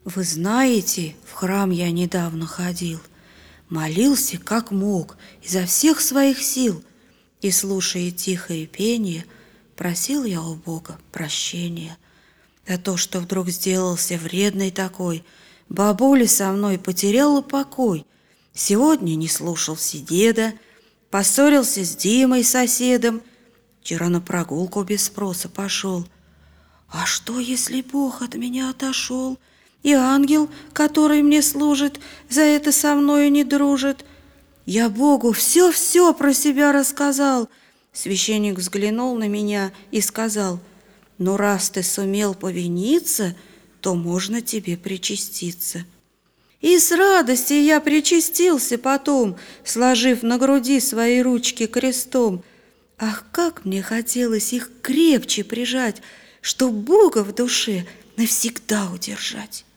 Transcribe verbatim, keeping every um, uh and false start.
Вы знаете, в храм я недавно ходил, молился как мог, изо всех своих сил, и, слушая тихое пение, просил я у Бога прощения за то, что вдруг сделался вредный такой. Бабуля со мной потеряла покой. Сегодня не слушался деда, поссорился с Димой соседом, вчера на прогулку без спроса пошел. А что, если Бог от меня отошел, и ангел, который мне служит, за это со мною не дружит? Я Богу все-все про себя рассказал. Священник взглянул на меня и сказал: ну, раз ты сумел повиниться, то можно тебе причаститься. И с радостью я причастился потом, сложив на груди свои ручки крестом. Ах, как мне хотелось их крепче прижать, чтоб Бога в душе навсегда удержать.